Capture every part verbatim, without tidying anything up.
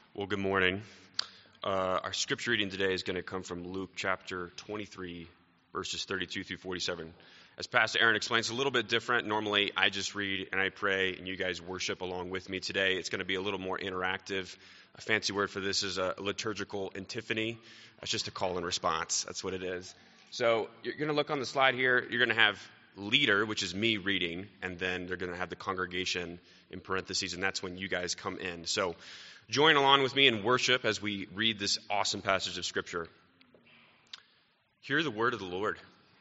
Well, good morning. Uh, our scripture reading today is going to come from Luke chapter twenty-three, verses thirty-two through forty-seven. As Pastor Aaron explains, it's a little bit different. Normally, I just read and I pray, and you guys worship along with me. Today, it's going to be a little more interactive. A fancy word for this is a liturgical antiphony. That's just a call and response. That's what it is. So you're going to look on the slide here. You're going to have leader, which is me reading, and then they're going to have the congregation in parentheses, and that's when you guys come in. So join along with me in worship as we read this awesome passage of Scripture. Hear the word of the Lord.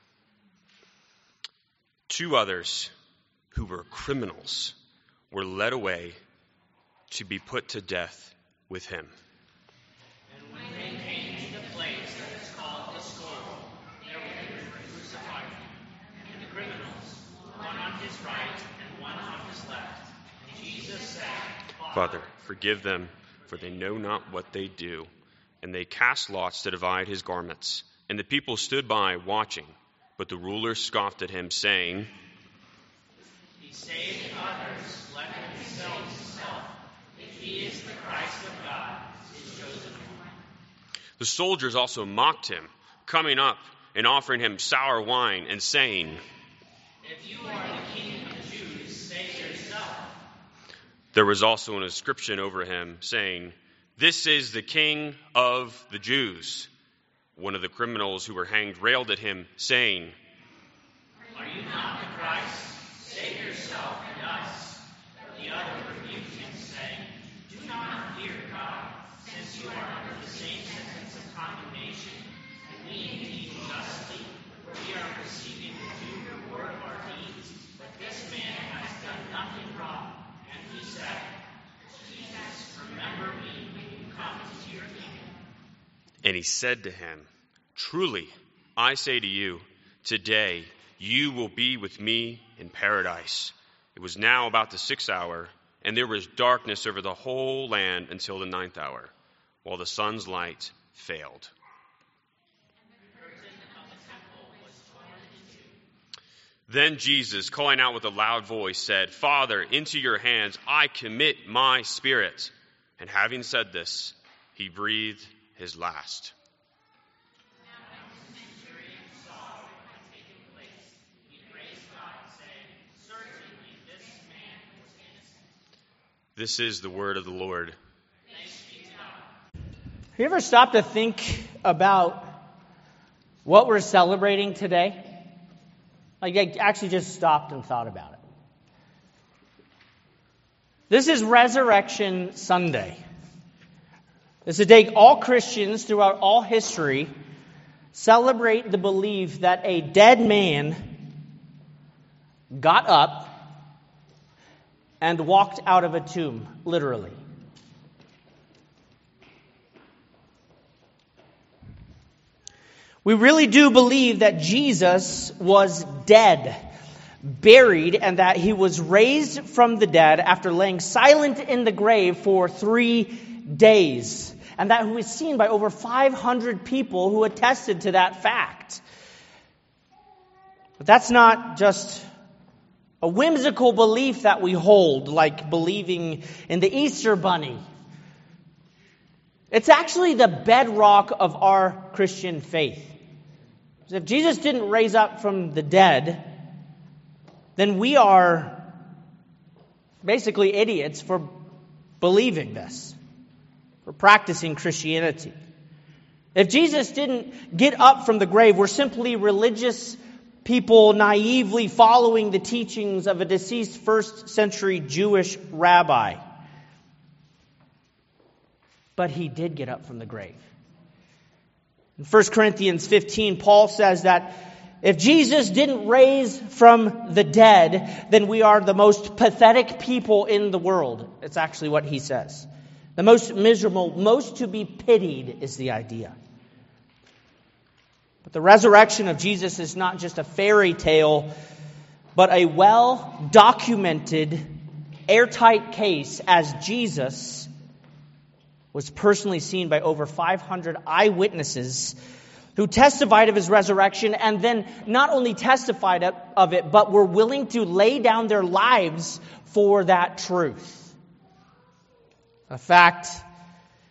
Two others who were criminals were led away to be put to death with him. And when they came to the place that is called the Skull, there were crucified him, and the criminals, one on his right and one on his left. And Jesus said, Father, forgive them, for they know not what they do. And they cast lots to divide his garments. And the people stood by watching. But the ruler scoffed at him, saying, He saved others, let him save himself. If he is the Christ of God, his chosen one. The soldiers also mocked him, coming up and offering him sour wine, and saying, If you are the king of the Jews, save yourself. There was also an inscription over him, saying, This is the King of the Jews. One of the criminals who were hanged railed at him, saying, Are you not the Christ? Save yourself and us. But the other rebuked him, saying, Do not fear God, since you are under the same sentence of condemnation, and we indeed justly, for we are receiving the due reward of our deeds. But this man has done nothing wrong. And he said, Jesus, remember me when you come into your kingdom. And he said to him, Truly, I say to you, today you will be with me in paradise. It was now about the sixth hour, and there was darkness over the whole land until the ninth hour, while the sun's light failed. Then Jesus, calling out with a loud voice, said, Father, into your hands I commit my spirit. And having said this, he breathed his last. This is the word of the Lord. Have you ever stopped to think about what we're celebrating today? Like, I actually just stopped and thought about it. This is Resurrection Sunday. It's a day all Christians throughout all history celebrate the belief that a dead man got up and walked out of a tomb, literally. We really do believe that Jesus was dead, buried, and that he was raised from the dead after laying silent in the grave for three days, and that he was seen by over five hundred people who attested to that fact. But that's not just a whimsical belief that we hold, like believing in the Easter Bunny. It's actually the bedrock of our Christian faith. If Jesus didn't raise up from the dead, then we are basically idiots for believing this, for practicing Christianity. If Jesus didn't get up from the grave, we're simply religious people naively following the teachings of a deceased first century Jewish rabbi. But he did get up from the grave. In First Corinthians fifteen, Paul says that if Jesus didn't raise from the dead, then we are the most pathetic people in the world. It's actually what he says. The most miserable, most to be pitied is the idea. But the resurrection of Jesus is not just a fairy tale, but a well-documented, airtight case, as Jesus was personally seen by over five hundred eyewitnesses who testified of his resurrection, and then not only testified of it, but were willing to lay down their lives for that truth. A fact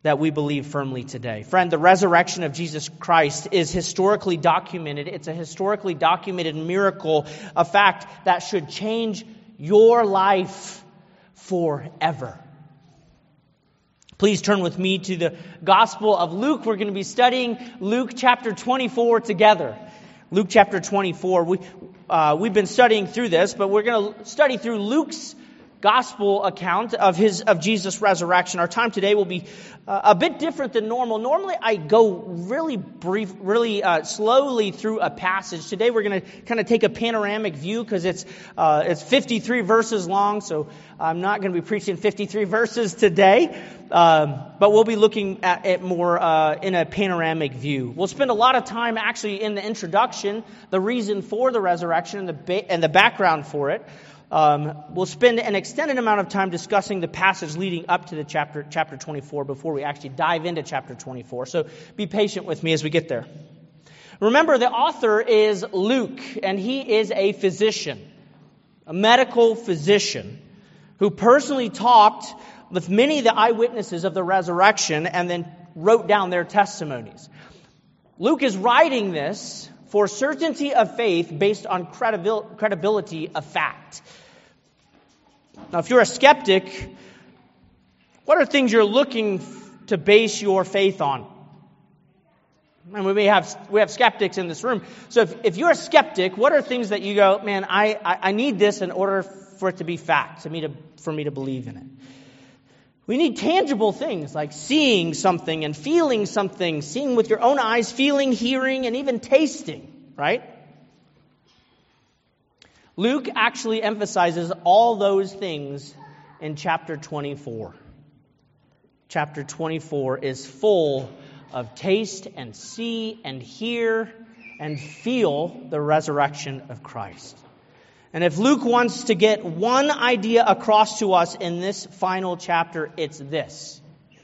that we believe firmly today. Friend, the resurrection of Jesus Christ is historically documented. It's a historically documented miracle, a fact that should change your life forever. Please turn with me to the Gospel of Luke. We're going to be studying Luke chapter twenty-four together. Luke chapter twenty-four. We, uh, we've been studying through this, but we're going to study through Luke's Gospel account of his of Jesus' resurrection. Our time today will be uh, a bit different than normal. Normally, I go really brief, really uh, slowly through a passage. Today, we're going to kind of take a panoramic view because it's uh, it's fifty-three verses long. So I'm not going to be preaching fifty-three verses today, um, but we'll be looking at it more uh, in a panoramic view. We'll spend a lot of time actually in the introduction, the reason for the resurrection, and the ba- and the background for it. Um, we'll spend an extended amount of time discussing the passage leading up to the chapter, chapter twenty-four before we actually dive into chapter twenty-four. So be patient with me as we get there. Remember, the author is Luke, and he is a physician, a medical physician, who personally talked with many of the eyewitnesses of the resurrection and then wrote down their testimonies. Luke is writing this for certainty of faith based on credibil- credibility of fact. Now, if you're a skeptic, what are things you're looking to base your faith on? And we may have we have skeptics in this room. So if, if you're a skeptic, what are things that you go, man, I, I, I need this in order for it to be fact, to me to, for me to believe in it? We need tangible things like seeing something and feeling something, seeing with your own eyes, feeling, hearing, and even tasting, right? Luke actually emphasizes all those things in chapter twenty-four. Chapter twenty-four is full of taste and see and hear and feel the resurrection of Christ. And if Luke wants to get one idea across to us in this final chapter, it's this.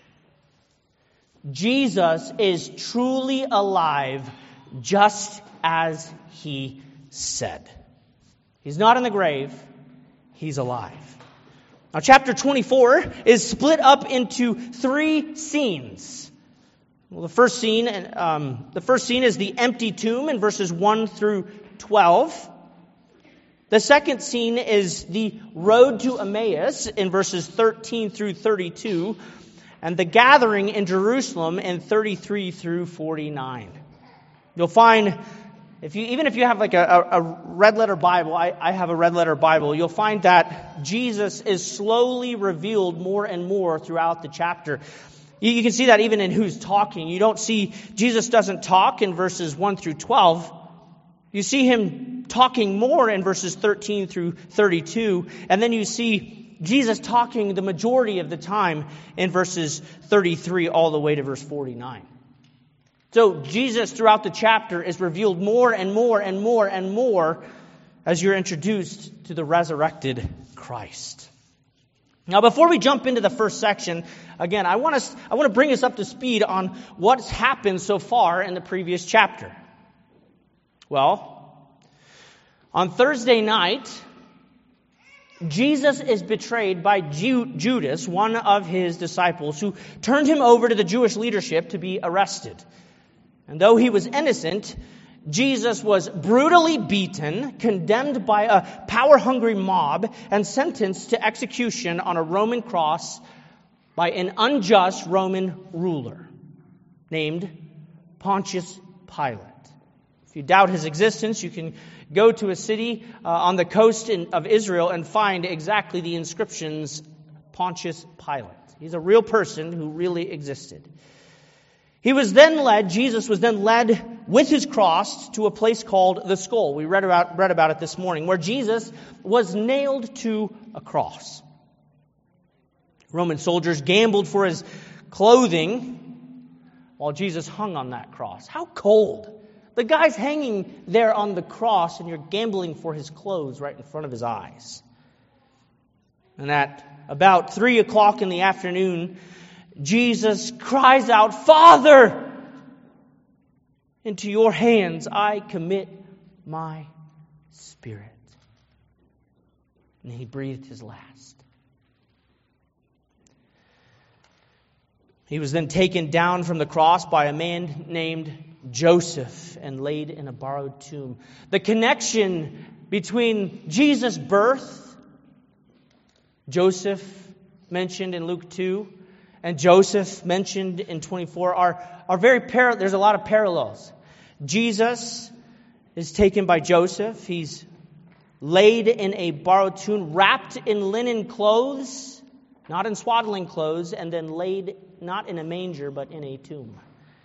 Jesus is truly alive just as he said. He's not in the grave, he's alive. Now, chapter twenty-four is split up into three scenes. Well, the first scene, um, the first scene is the empty tomb in verses one through twelve. The second scene is the road to Emmaus in verses thirteen through thirty-two, and the gathering in Jerusalem in thirty-three through forty-nine. You'll find, if you even if you have like a, a, a red letter Bible, I, I have a red letter Bible, you'll find that Jesus is slowly revealed more and more throughout the chapter. You, you can see that even in who's talking. You don't see, Jesus doesn't talk in verses one through twelve. You see him talking more in verses thirteen through thirty-two, and then you see Jesus talking the majority of the time in verses thirty-three all the way to verse forty-nine. So Jesus throughout the chapter is revealed more and more and more and more as you're introduced to the resurrected Christ. Now, before we jump into the first section, again, I want us, I want to bring us up to speed on what's happened so far in the previous chapter. Well, on Thursday night, Jesus is betrayed by Ju- Judas, one of his disciples, who turned him over to the Jewish leadership to be arrested. And though he was innocent, Jesus was brutally beaten, condemned by a power-hungry mob, and sentenced to execution on a Roman cross by an unjust Roman ruler named Pontius Pilate. If you doubt his existence, you can go to a city uh, on the coast in, of Israel and find exactly the inscriptions Pontius Pilate. He's a real person who really existed. He was then led, Jesus was then led with his cross to a place called the Skull. We read about, read about it this morning, where Jesus was nailed to a cross. Roman soldiers gambled for his clothing while Jesus hung on that cross. How cold! The guy's hanging there on the cross, and you're gambling for his clothes right in front of his eyes. And at about three o'clock in the afternoon, Jesus cries out, "Father, into your hands I commit my spirit." And he breathed his last. He was then taken down from the cross by a man named Joseph and laid in a borrowed tomb. The connection between Jesus' birth, Joseph mentioned in Luke two, and Joseph mentioned in twenty-four are, are very parallel. There's a lot of parallels. Jesus is taken by Joseph. He's laid in a borrowed tomb, wrapped in linen clothes, not in swaddling clothes, and then laid not in a manger, but in a tomb.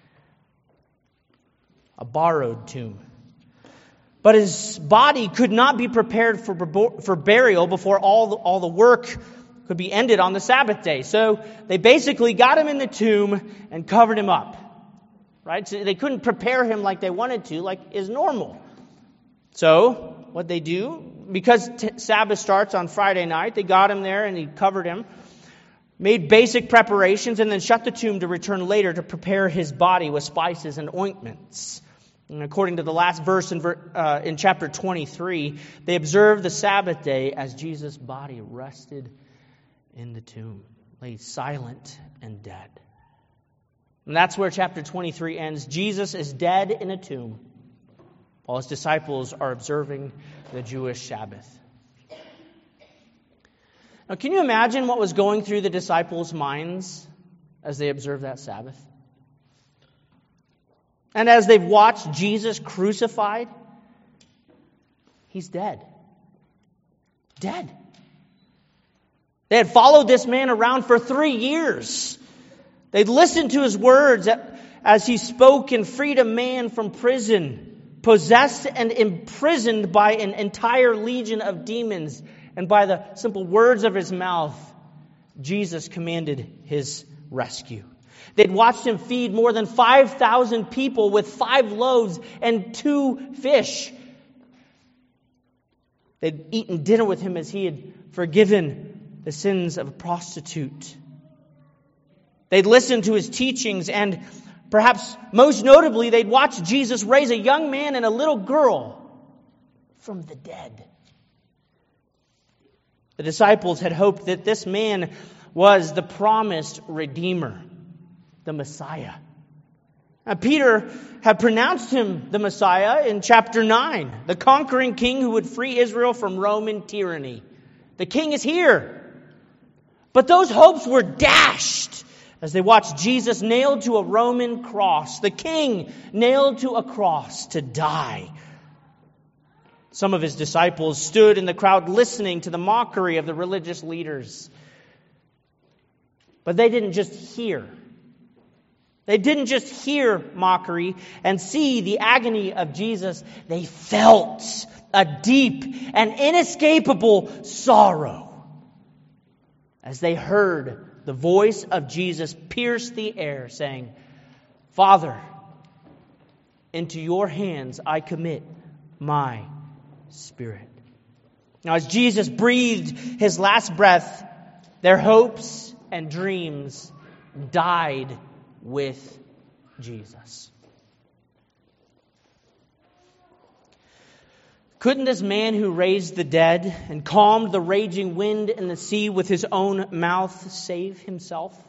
A borrowed tomb. But his body could not be prepared for, for burial before all the, all the work could be ended on the Sabbath day. So they basically got him in the tomb and covered him up. Right? So they couldn't prepare him like they wanted to, like is normal. So what they do, because t- Sabbath starts on Friday night, they got him there and he covered him, made basic preparations, and then shut the tomb to return later to prepare his body with spices and ointments. And according to the last verse in, uh, in chapter twenty-three, they observed the Sabbath day as Jesus' body rested in the tomb, lay silent and dead. And that's where chapter twenty-three ends. Jesus is dead in a tomb, while his disciples are observing the Jewish Sabbath. Now, can you imagine what was going through the disciples' minds as they observed that Sabbath? And as they've watched Jesus crucified, he's dead. Dead. They had followed this man around for three years. They'd listened to his words as he spoke and freed a man from prison, possessed and imprisoned by an entire legion of demons. And by the simple words of his mouth, Jesus commanded his rescue. They'd watched him feed more than five thousand people with five loaves and two fish. They'd eaten dinner with him as he had forgiven the sins of a prostitute. They'd listened to his teachings, and perhaps most notably, they'd watched Jesus raise a young man and a little girl from the dead. The disciples had hoped that this man was the promised Redeemer, the Messiah. Now, Peter had pronounced him the Messiah in chapter nine, the conquering king who would free Israel from Roman tyranny. The king is here. But those hopes were dashed as they watched Jesus nailed to a Roman cross, the king nailed to a cross to die. Some of his disciples stood in the crowd listening to the mockery of the religious leaders. But they didn't just hear. They didn't just hear mockery and see the agony of Jesus. They felt a deep and inescapable sorrow as they heard the voice of Jesus pierce the air, saying, "Father, into your hands I commit my spirit." Now, as Jesus breathed his last breath, their hopes and dreams died with Jesus. Couldn't this man who raised the dead and calmed the raging wind and the sea with his own mouth save himself?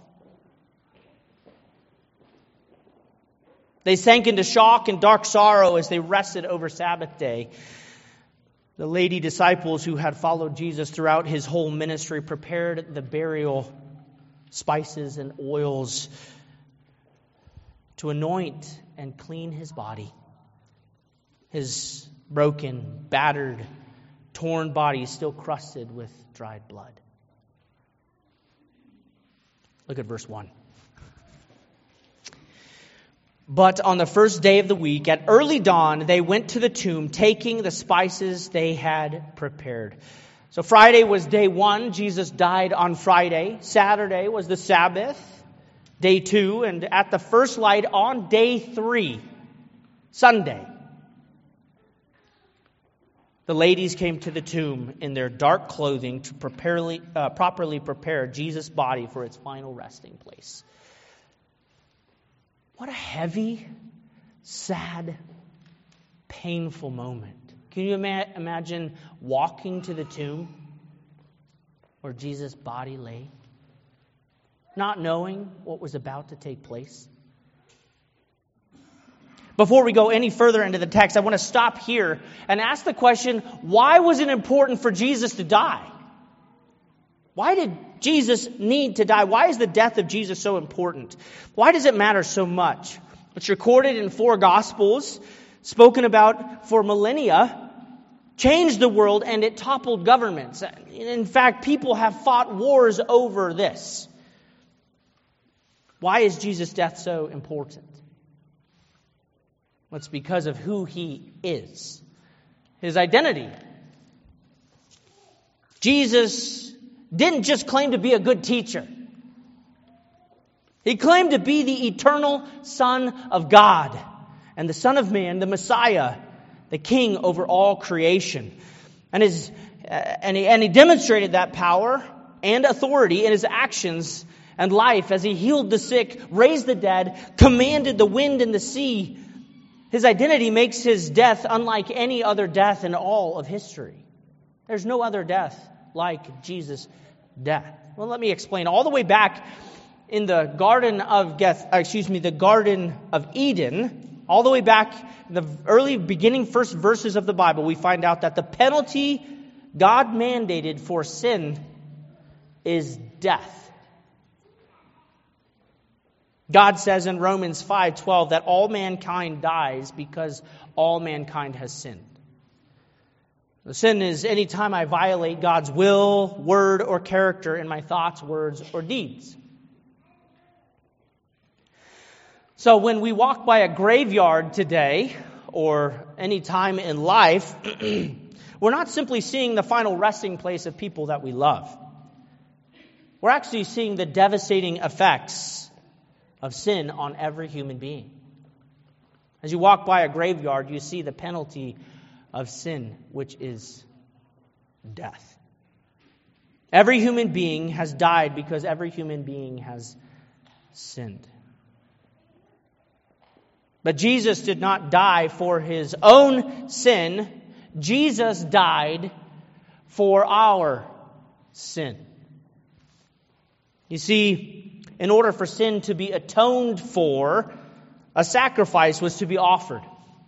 They sank into shock and dark sorrow as they rested over Sabbath day. The lady disciples who had followed Jesus throughout his whole ministry prepared the burial spices and oils to anoint and clean his body. His broken, battered, torn body still crusted with dried blood. Look at verse one. But on the first day of the week, at early dawn, they went to the tomb, taking the spices they had prepared. So Friday was day one. Jesus died on Friday. Saturday was the Sabbath, day two. And at the first light on day three, Sunday, the ladies came to the tomb in their dark clothing to properly, uh, properly prepare Jesus' body for its final resting place. What a heavy, sad, painful moment. Can you ima- imagine walking to the tomb where Jesus' body lay? not knowing what was about to take place? Before we go any further into the text, I want to stop here and ask the question, why was it important for Jesus to die? Why did Jesus need to die? Why is the death of Jesus so important? Why does it matter so much? It's recorded in four Gospels, spoken about for millennia, changed the world, and it toppled governments. In fact, people have fought wars over this. Why is Jesus' death so important? Well, it's because of who he is. His identity. Jesus didn't just claim to be a good teacher. He claimed to be the eternal Son of God and the Son of Man, the Messiah, the King over all creation. And, his, uh, and, he, and he demonstrated that power and authority in his actions and life as he healed the sick, raised the dead, commanded the wind and the sea. His identity makes his death unlike any other death in all of history. There's no other death like Jesus' death. Well, let me explain. All the way back in the Garden of Geth, excuse me, the Garden of Eden, all the way back in the early beginning first verses of the Bible, we find out that the penalty God mandated for sin is death. God says in Romans five twelve that all mankind dies because all mankind has sinned. The sin is any time I violate God's will, word, or character in my thoughts, words, or deeds. So when we walk by a graveyard today, or any time in life, we're not simply seeing the final resting place of people that we love. We're actually seeing the devastating effects of sin on every human being. As you walk by a graveyard, you see the penalty of sin, which is death. Every human being has died because every human being has sinned. But Jesus did not die for his own sin. Jesus died for our sin. You see, in order for sin to be atoned for, a sacrifice was to be offered.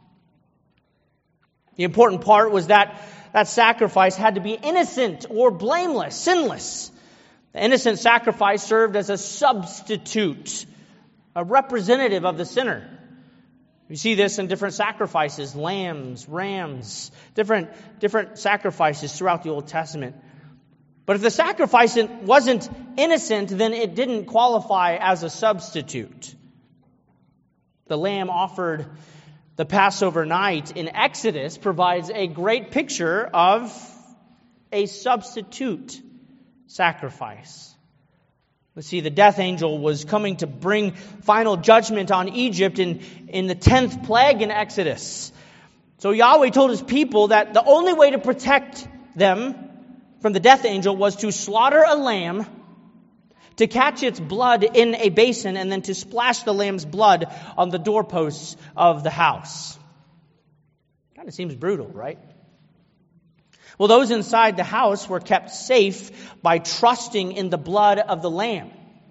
The important part was that that sacrifice had to be innocent or blameless, sinless. The innocent sacrifice served as a substitute, a representative of the sinner. You see this in different sacrifices, lambs, rams, different, different sacrifices throughout the Old Testament. But if the sacrifice wasn't innocent, then it didn't qualify as a substitute. The lamb offered the Passover night in Exodus provides a great picture of a substitute sacrifice. Let's see, the death angel was coming to bring final judgment on Egypt in, in the tenth plague in Exodus. So Yahweh told his people that the only way to protect them from the death angel was to slaughter a lamb, to catch its blood in a basin, and then to splash the lamb's blood on the doorposts of the house. Kind of seems brutal, right? Well, those inside the house were kept safe by trusting in the blood of the lamb.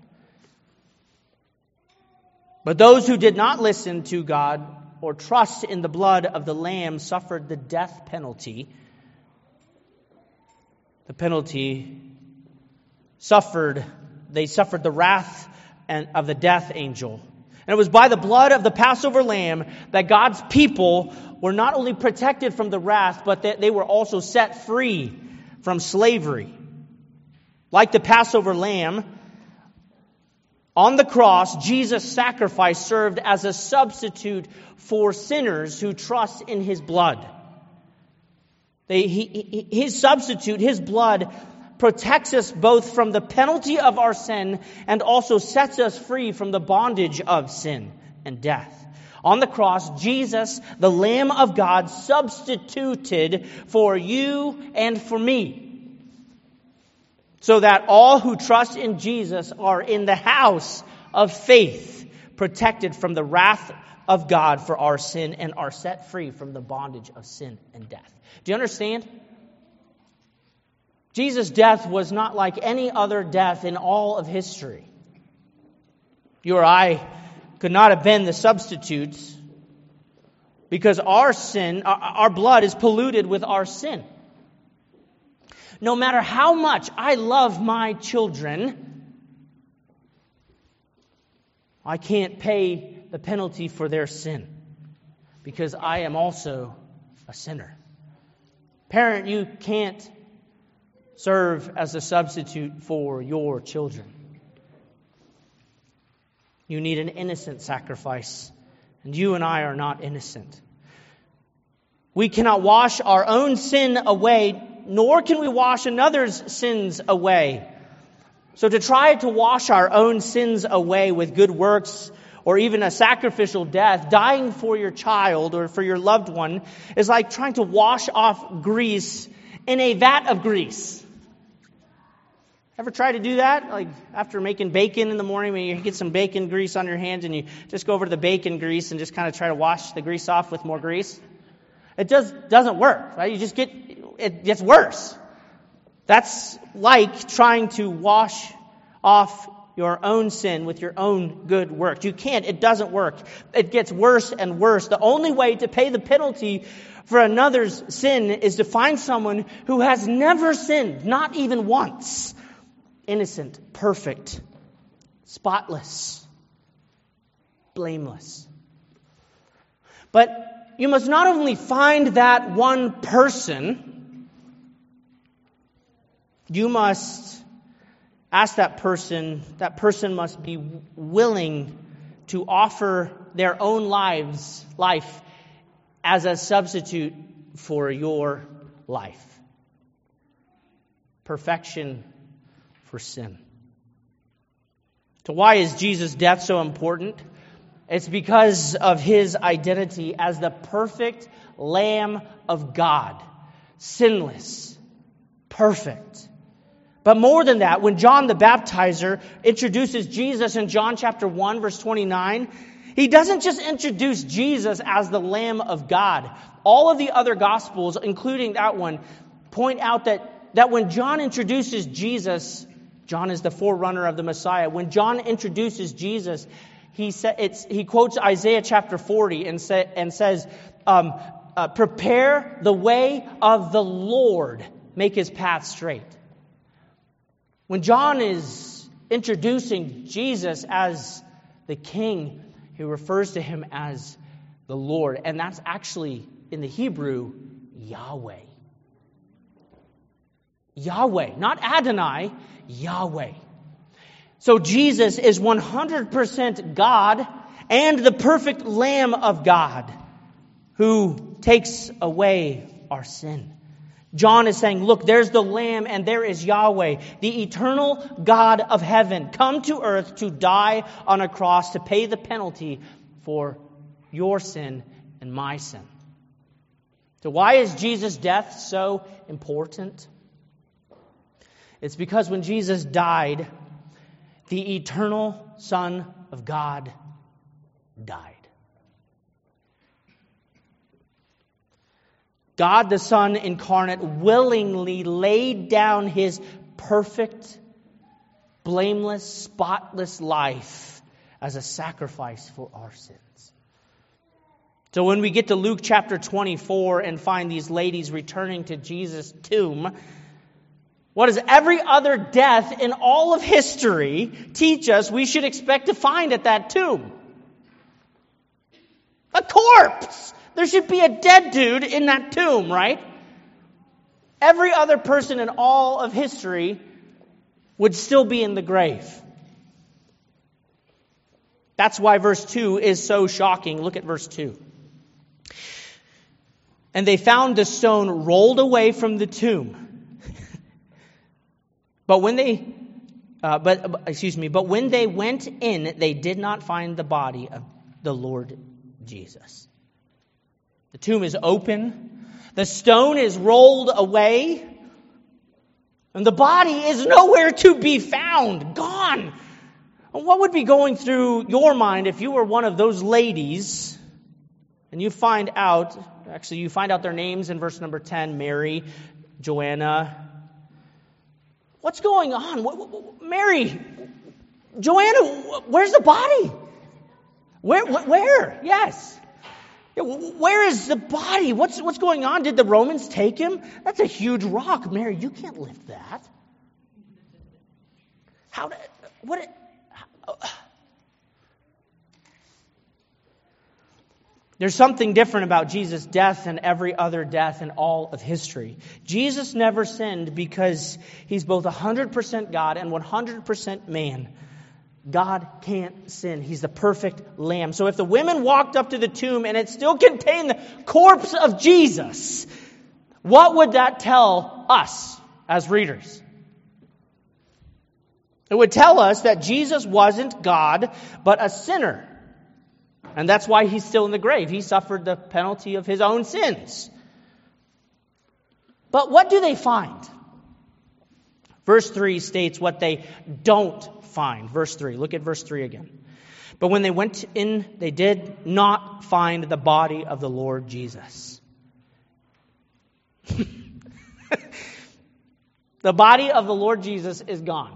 But those who did not listen to God or trust in the blood of the lamb suffered the death penalty. The penalty suffered, they suffered the wrath and of the death angel. And it was by the blood of the Passover lamb that God's people were not only protected from the wrath, but that they were also set free from slavery. Like the Passover lamb, on the cross, Jesus' sacrifice served as a substitute for sinners who trust in his blood. They, he, his substitute, his blood, protects us both from the penalty of our sin and also sets us free from the bondage of sin and death. On the cross, Jesus, the Lamb of God, substituted for you and for me, so that all who trust in Jesus are in the house of faith, protected from the wrath of God for our sin and are set free from the bondage of sin and death. Do you understand? Jesus' death was not like any other death in all of history. You or I could not have been the substitutes because our sin, our blood is polluted with our sin. No matter how much I love my children, I can't pay the penalty for their sin because I am also a sinner. Parent, you can't serve as a substitute for your children. You need an innocent sacrifice, and you and I are not innocent. We cannot wash our own sin away, nor can we wash another's sins away. So to try to wash our own sins away with good works or even a sacrificial death, dying for your child or for your loved one, is like trying to wash off grease in a vat of grease. Ever try to do that? Like after making bacon in the morning, when you get some bacon grease on your hands and you just go over to the bacon grease and just kind of try to wash the grease off with more grease? It does, doesn't work, right? You just get, it gets worse. That's like trying to wash off your own sin with your own good works. You can't. It doesn't work. It gets worse and worse. The only way to pay the penalty for another's sin is to find someone who has never sinned, not even once. Innocent, perfect, spotless, blameless. But you must not only find that one person, you must ask that person, that person must be willing to offer their own lives, life as a substitute for your life. Perfection for sin. So why is Jesus' death so important? It's because of his identity as the perfect Lamb of God. Sinless. Perfect. But more than that, when John the Baptizer introduces Jesus in John chapter one, verse twenty-nine, he doesn't just introduce Jesus as the Lamb of God. All of the other Gospels, including that one, point out that, that when John introduces Jesus, John is the forerunner of the Messiah. When John introduces Jesus, he sa- it's, he quotes Isaiah chapter forty and, sa- and says, um, uh, prepare the way of the Lord, make his path straight. When John is introducing Jesus as the King, he refers to him as the Lord. And that's actually, in the Hebrew, Yahweh. Yahweh, not Adonai, Yahweh. So Jesus is one hundred percent God and the perfect Lamb of God who takes away our sin. John is saying, look, there's the Lamb and there is Yahweh, the eternal God of heaven, come to earth to die on a cross to pay the penalty for your sin and my sin. So why is Jesus' death so important? It's because when Jesus died, the eternal Son of God died. God the Son incarnate willingly laid down his perfect, blameless, spotless life as a sacrifice for our sins. So when we get to Luke chapter twenty-four and find these ladies returning to Jesus' tomb, what does every other death in all of history teach us we should expect to find at that tomb? A corpse! There should be a dead dude in that tomb, right? Every other person in all of history would still be in the grave. That's why verse two is so shocking. Look at verse two. And they found the stone rolled away from the tomb. But when they, uh, but excuse me, but when they went in, they did not find the body of the Lord Jesus. The tomb is open. The stone is rolled away. And the body is nowhere to be found. Gone. What would be going through your mind if you were one of those ladies and you find out, actually you find out their names in verse number ten, Mary, Joanna. What's going on? What, what, what, Mary, Joanna, where's the body? Where? Where? Yes. Where is the body? What's what's going on? Did the Romans take him? That's a huge rock, Mary. You can't lift that. How did what? How, There's something different about Jesus' death than every other death in all of history. Jesus never sinned because he's both one hundred percent God and one hundred percent man. God can't sin. He's the perfect lamb. So if the women walked up to the tomb and it still contained the corpse of Jesus, what would that tell us as readers? It would tell us that Jesus wasn't God, but a sinner. And that's why he's still in the grave. He suffered the penalty of his own sins. But what do they find? Verse three states what they don't find. Verse three. Look at verse three again. But when they went in, they did not find the body of the Lord Jesus. The body of the Lord Jesus is gone.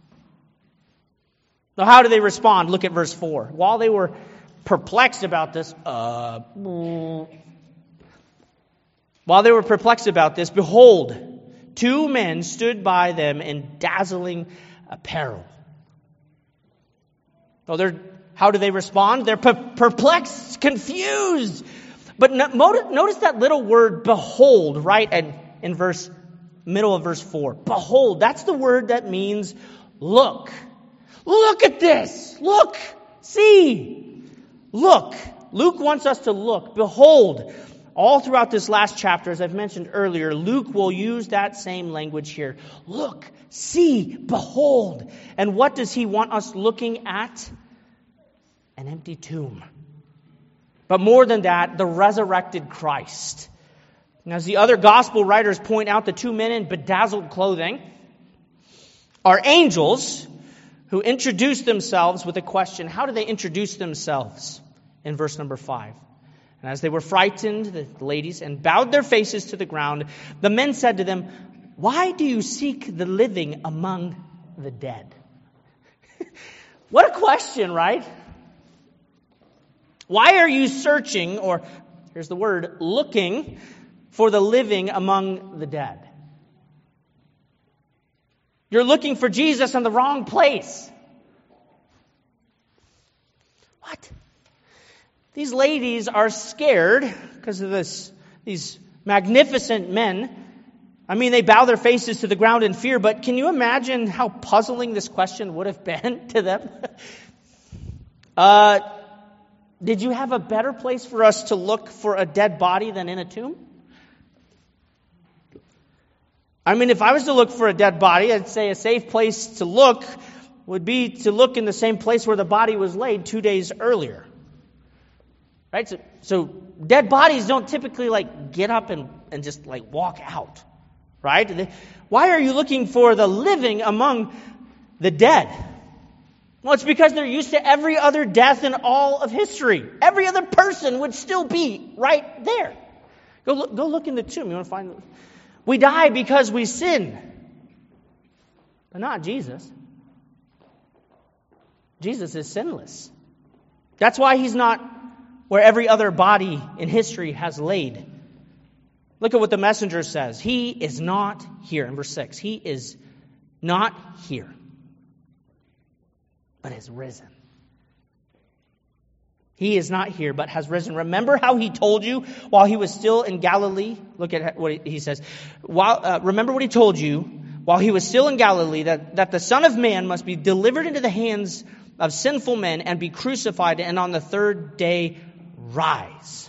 So how do they respond? Look at verse four. While they were perplexed about this, uh, while they were perplexed about this, behold, two men stood by them in dazzling apparel. So they're, how do they respond? They're per- perplexed, confused. But no, notice that little word behold, right, at, in verse, middle of verse four. Behold, that's the word that means look. Look at this. Look. See. Look. Luke wants us to look. Behold. All throughout this last chapter, as I've mentioned earlier, Luke will use that same language here. Look. See. Behold. And what does he want us looking at? An empty tomb. But more than that, the resurrected Christ. And as the other gospel writers point out, the two men in bedazzled clothing are angels who introduce themselves with a question. How do they introduce themselves? In verse number five. And as they were frightened, the ladies, and bowed their faces to the ground, the men said to them, why do you seek the living among the dead? What a question, right? Why are you searching, or here's the word, looking for the living among the dead? You're looking for Jesus in the wrong place. What? These ladies are scared because of this, these magnificent men. I mean, they bow their faces to the ground in fear, but can you imagine how puzzling this question would have been to them? uh, did you have a better place for us to look for a dead body than in a tomb? I mean, if I was to look for a dead body, I'd say a safe place to look would be to look in the same place where the body was laid two days earlier. Right? So, so dead bodies don't typically like get up and, and just like walk out. Right? They, why are you looking for the living among the dead? Well, it's because they're used to every other death in all of history. Every other person would still be right there. Go look, go look in the tomb. You want to find... We die because we sin. But not Jesus. Jesus is sinless. That's why he's not where every other body in history has laid. Look at what the messenger says. He is not here. In verse six, he is not here, but is risen. He is not here, but has risen. Remember how he told you while he was still in Galilee? Look at what he says. While, uh, remember what he told you while he was still in Galilee, that, that the Son of Man must be delivered into the hands of sinful men and be crucified, and on the third day rise.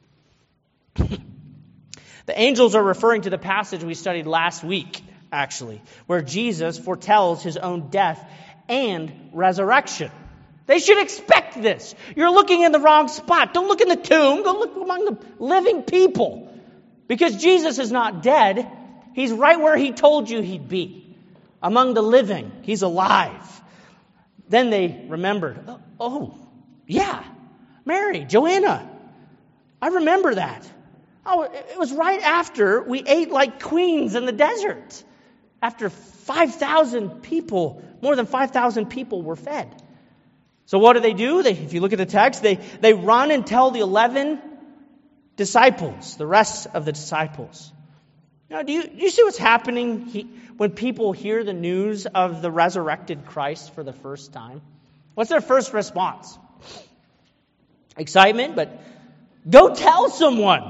The angels are referring to the passage we studied last week, actually, where Jesus foretells his own death and resurrection. They should expect this. You're looking in the wrong spot. Don't look in the tomb. Go look among the living people. Because Jesus is not dead. He's right where he told you he'd be. Among the living. He's alive. Then they remembered. Oh, oh yeah. Mary, Joanna. I remember that. Oh, it was right after we ate like queens in the desert. after five thousand people, more than five thousand people were fed. So what do they do? They, if you look at the text, they, they run and tell the eleven disciples, the rest of the disciples. Now, do you, do you see what's happening he, when people hear the news of the resurrected Christ for the first time? What's their first response? Excitement, but go tell someone.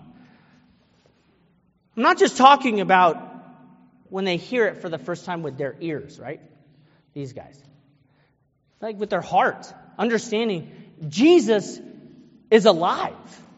I'm not just talking about when they hear it for the first time with their ears, right? These guys. Like with their heart, understanding Jesus is alive.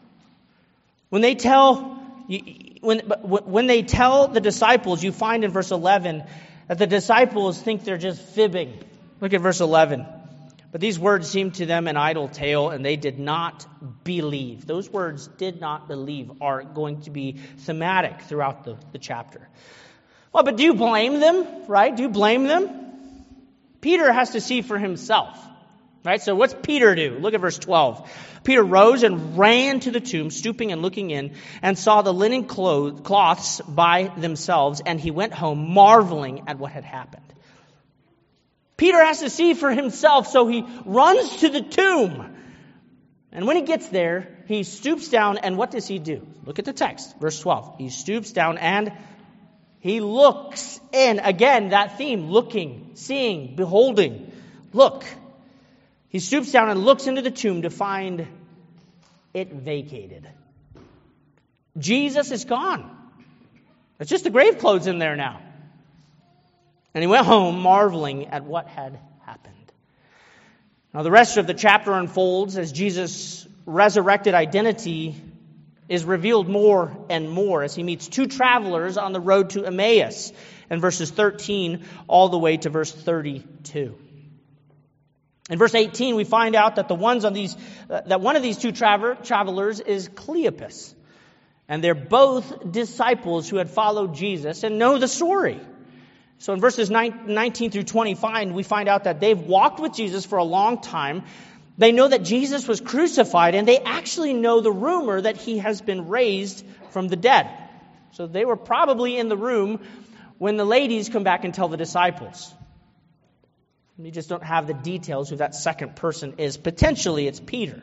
When they tell when when they tell the disciples, you find in verse eleven that the disciples think they're just fibbing. Look at verse eleven. But these words seemed to them an idle tale, and they did not believe. Those words, did not believe, are going to be thematic throughout the, the chapter. Well, but do you blame them, right? Do you blame them? Peter has to see for himself, right? So what's Peter do? Look at verse twelve. Peter rose and ran to the tomb, stooping and looking in, and saw the linen cloths by themselves, and he went home marveling at what had happened. Peter has to see for himself, so he runs to the tomb. And when he gets there, he stoops down, and what does he do? Look at the text, verse twelve. He stoops down and he looks in. Again, that theme, looking, seeing, beholding. Look. He stoops down and looks into the tomb to find it vacated. Jesus is gone. It's just the grave clothes in there now. And he went home marveling at what had happened. Now the rest of the chapter unfolds as Jesus' resurrected identity is revealed more and more as he meets two travelers on the road to Emmaus in verses thirteen all the way to verse thirty-two. In verse eighteen, we find out that the ones on these uh, that one of these two traver- travelers is Cleopas, and they're both disciples who had followed Jesus and know the story. So in verses nineteen through twenty-five, we find out that they've walked with Jesus for a long time. They know that Jesus was crucified, and they actually know the rumor that he has been raised from the dead. So they were probably in the room when the ladies come back and tell the disciples. We just don't have the details who that second person is. Potentially, it's Peter.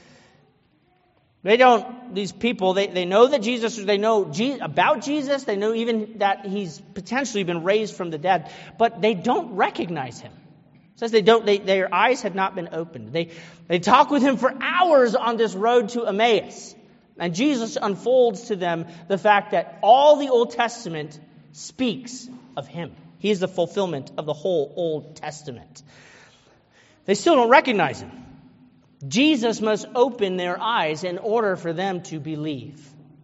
They don't, these people, they, they know that Jesus, they know Je- about Jesus, they know even that he's potentially been raised from the dead, but they don't recognize him. It says they don't, they, their eyes had not been opened. They, they talk with him for hours on this road to Emmaus. And Jesus unfolds to them the fact that all the Old Testament speaks of him. He is the fulfillment of the whole Old Testament. They still don't recognize him. Jesus must open their eyes in order for them to believe.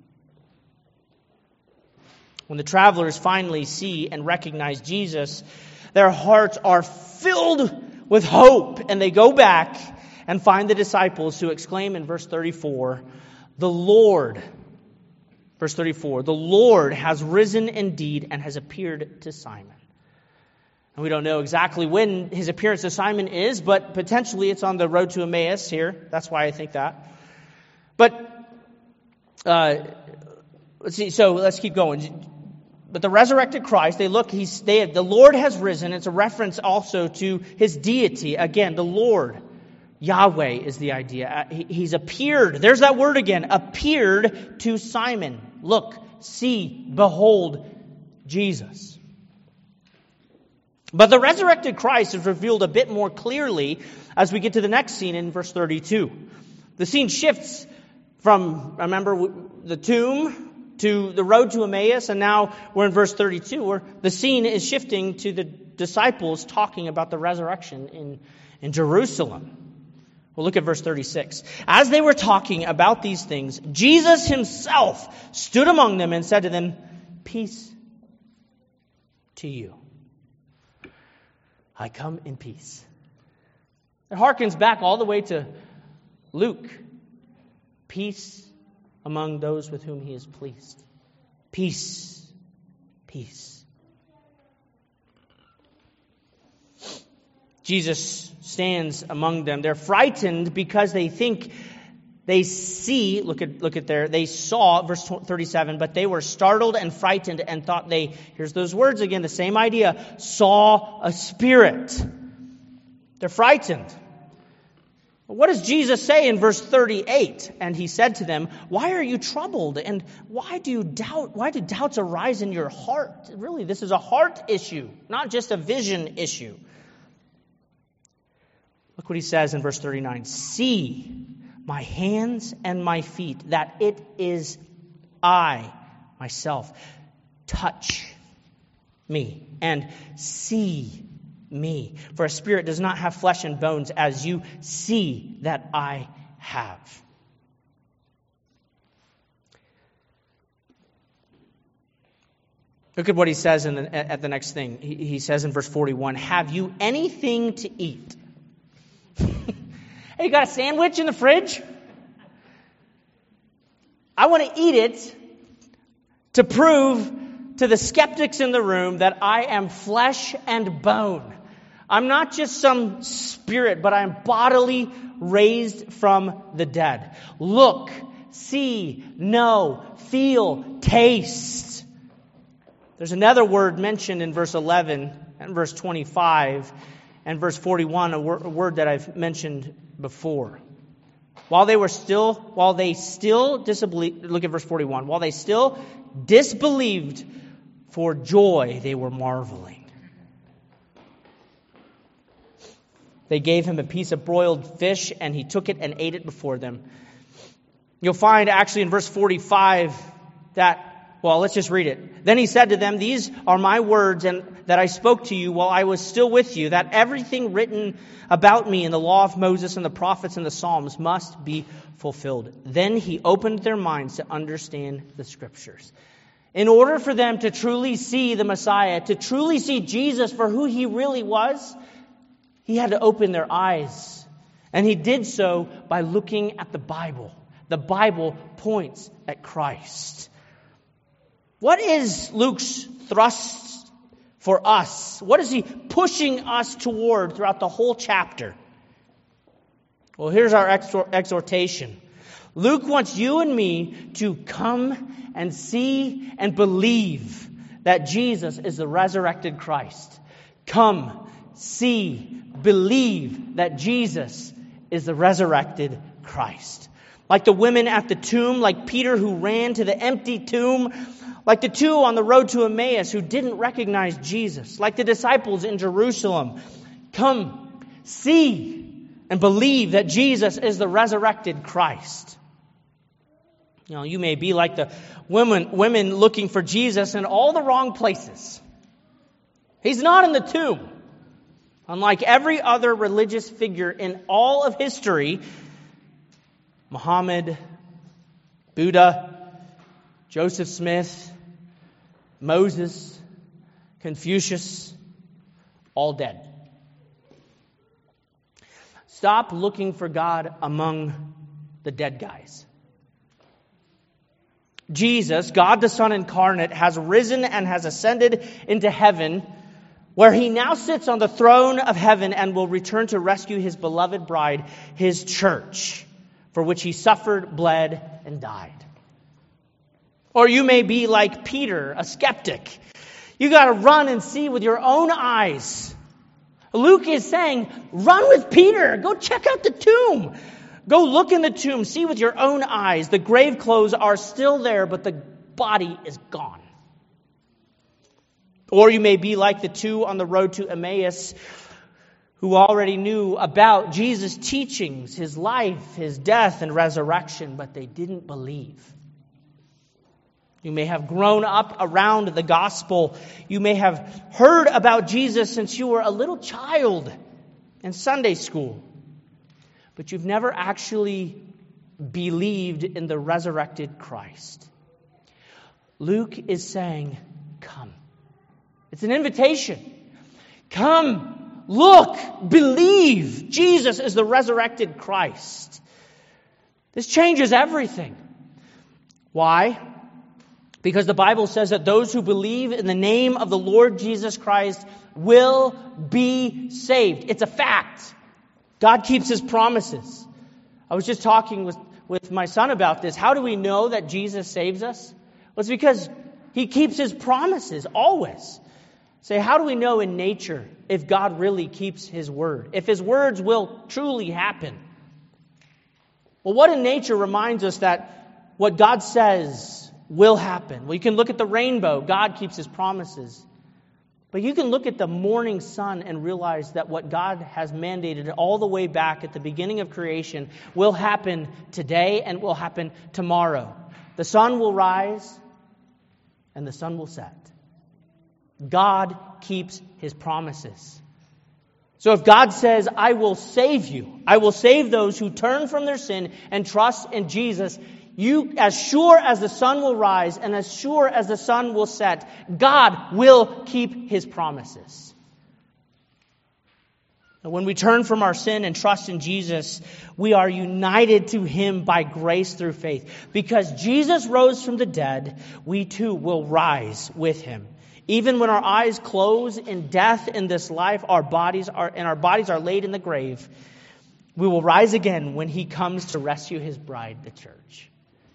When the travelers finally see and recognize Jesus, their hearts are filled with hope, and they go back and find the disciples who exclaim in verse thirty-four, "The Lord," verse thirty-four, "the Lord has risen indeed and has appeared to Simon." And we don't know exactly when his appearance to Simon is, but potentially it's on the road to Emmaus here. That's why I think that. But uh, let's see. So let's keep going. But the resurrected Christ, they look. He's they. The Lord has risen. It's a reference also to his deity. Again, the Lord, Yahweh, is the idea. He, he's appeared. There's that word again. Appeared to Simon. Look, see, behold, Jesus. But the resurrected Christ is revealed a bit more clearly as we get to the next scene in verse thirty-two. The scene shifts from, remember, the tomb to the road to Emmaus, and now we're in verse thirty-two, where the scene is shifting to the disciples talking about the resurrection in, in Jerusalem. Well, look at verse thirty-six. As they were talking about these things, Jesus himself stood among them and said to them, "Peace to you. I come in peace." It harkens back all the way to Luke. Peace among those with whom he is pleased. Peace. Peace. Jesus stands among them. They're frightened because they think They see, look at look at there, they saw, verse thirty-seven, but they were startled and frightened and thought they, here's those words again, the same idea, saw a spirit. They're frightened. What does Jesus say in verse thirty-eight? And he said to them, why are you troubled? And why do you doubt? Why do doubts arise in your heart? Really, this is a heart issue, not just a vision issue. Look what he says in verse thirty-nine. See my hands and my feet, that it is I, myself. Touch me and see me. For a spirit does not have flesh and bones, as you see that I have. Look at what he says in the, at the next thing. He, he says in verse forty-one, have you anything to eat? Hey, you got a sandwich in the fridge? I want to eat it to prove to the skeptics in the room that I am flesh and bone. I'm not just some spirit, but I am bodily raised from the dead. Look, see, know, feel, taste. There's another word mentioned in verse eleven and verse twenty-five and verse forty-one, a, wor- a word that I've mentioned before. While they were still, while they still disbelieved, look at verse forty-one, while they still disbelieved, for joy they were marveling. They gave him a piece of broiled fish, and he took it and ate it before them. You'll find actually in verse forty-five that, well, let's just read it. Then he said to them, these are my words and that I spoke to you while I was still with you, that everything written about me in the law of Moses and the prophets and the Psalms must be fulfilled. Then he opened their minds to understand the Scriptures. In order for them to truly see the Messiah, to truly see Jesus for who he really was, he had to open their eyes. And he did so by looking at the Bible. The Bible points at Christ. What is Luke's thrust for us? What is he pushing us toward throughout the whole chapter? Well, here's our exhortation. Luke wants you and me to come and see and believe that Jesus is the resurrected Christ. Come, see, believe that Jesus is the resurrected Christ. Like the women at the tomb, like Peter who ran to the empty tomb, like the two on the road to Emmaus who didn't recognize Jesus, like the disciples in Jerusalem. Come, see, and believe that Jesus is the resurrected Christ. You know, you may be like the women, women looking for Jesus in all the wrong places. He's not in the tomb. Unlike every other religious figure in all of history, Muhammad, Buddha, Joseph Smith, Moses, Confucius, all dead. Stop looking for God among the dead guys. Jesus, God the Son incarnate, has risen and has ascended into heaven, where he now sits on the throne of heaven and will return to rescue his beloved bride, his church, for which he suffered, bled, and died. Or you may be like Peter, a skeptic. You got to run and see with your own eyes. Luke is saying, run with Peter. Go check out the tomb. Go look in the tomb. See with your own eyes. The grave clothes are still there, but the body is gone. Or you may be like the two on the road to Emmaus who already knew about Jesus' teachings, his life, his death, and resurrection, but they didn't believe. You may have grown up around the gospel. You may have heard about Jesus since you were a little child in Sunday school. But you've never actually believed in the resurrected Christ. Luke is saying, come. It's an invitation. Come, look, believe Jesus is the resurrected Christ. This changes everything. Why? Because the Bible says that those who believe in the name of the Lord Jesus Christ will be saved. It's a fact. God keeps his promises. I was just talking with, with my son about this. How do we know that Jesus saves us? Well, it's because he keeps his promises always. Say, how do we know in nature if God really keeps his word? If his words will truly happen? Well, what in nature reminds us that what God says will happen? Well, you can look at the rainbow. God keeps his promises. But you can look at the morning sun and realize that what God has mandated all the way back at the beginning of creation will happen today and will happen tomorrow. The sun will rise and the sun will set. God keeps his promises. So if God says, I will save you, I will save those who turn from their sin and trust in Jesus, you, as sure as the sun will rise and as sure as the sun will set, God will keep his promises. And when we turn from our sin and trust in Jesus, we are united to him by grace through faith. Because Jesus rose from the dead, we too will rise with him. Even when our eyes close in death in this life, our bodies are and our bodies are laid in the grave, we will rise again when he comes to rescue his bride, the church.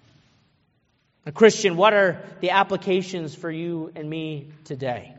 Now, Christian, what are the applications for you and me today?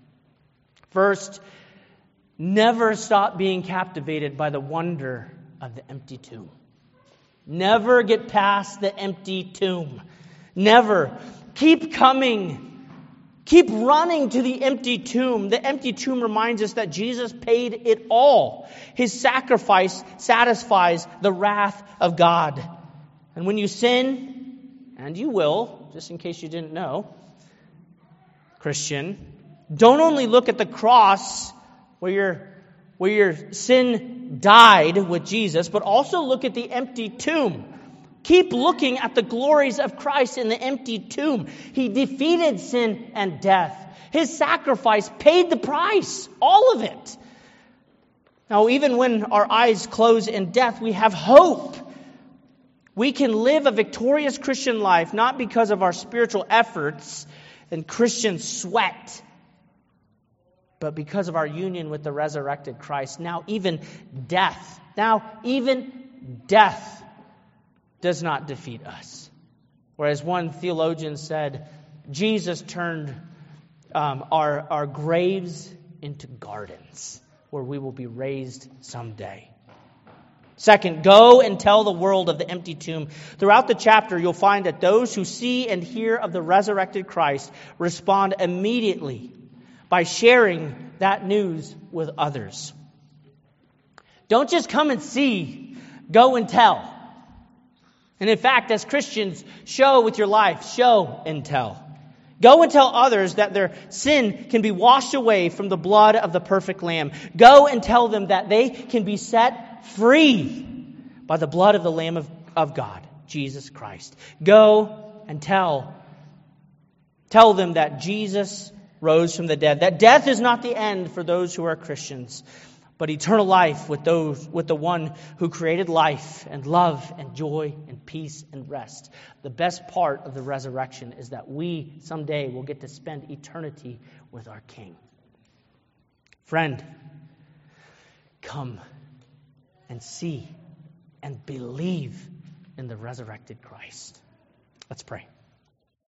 First, never stop being captivated by the wonder of the empty tomb. Never get past the empty tomb. Never. Keep coming. Keep running to the empty tomb. The empty tomb reminds us that Jesus paid it all. His sacrifice satisfies the wrath of God. And when you sin, and you will, just in case you didn't know, Christian, don't only look at the cross where your, where your sin died with Jesus, but also look at the empty tomb. Keep looking at the glories of Christ in the empty tomb. He defeated sin and death. His sacrifice paid the price, all of it. Now, even when our eyes close in death, we have hope. We can live a victorious Christian life, not because of our spiritual efforts and Christian sweat, but because of our union with the resurrected Christ. Now, even death, now, even death does not defeat us. Whereas one theologian said, Jesus turned um, our, our graves into gardens where we will be raised someday. Second, go and tell the world of the empty tomb. Throughout the chapter, you'll find that those who see and hear of the resurrected Christ respond immediately by sharing that news with others. Don't just come and see, go and tell. And in fact, as Christians, show with your life, show and tell. Go and tell others that their sin can be washed away from the blood of the perfect Lamb. Go and tell them that they can be set free by the blood of the Lamb of, of God, Jesus Christ. Go and tell. Tell them that Jesus rose from the dead. That death is not the end for those who are Christians, but eternal life with those with the one who created life and love and joy and peace and rest. The best part of the resurrection is that we someday will get to spend eternity with our King. Friend, come and see and believe in the resurrected Christ. Let's pray.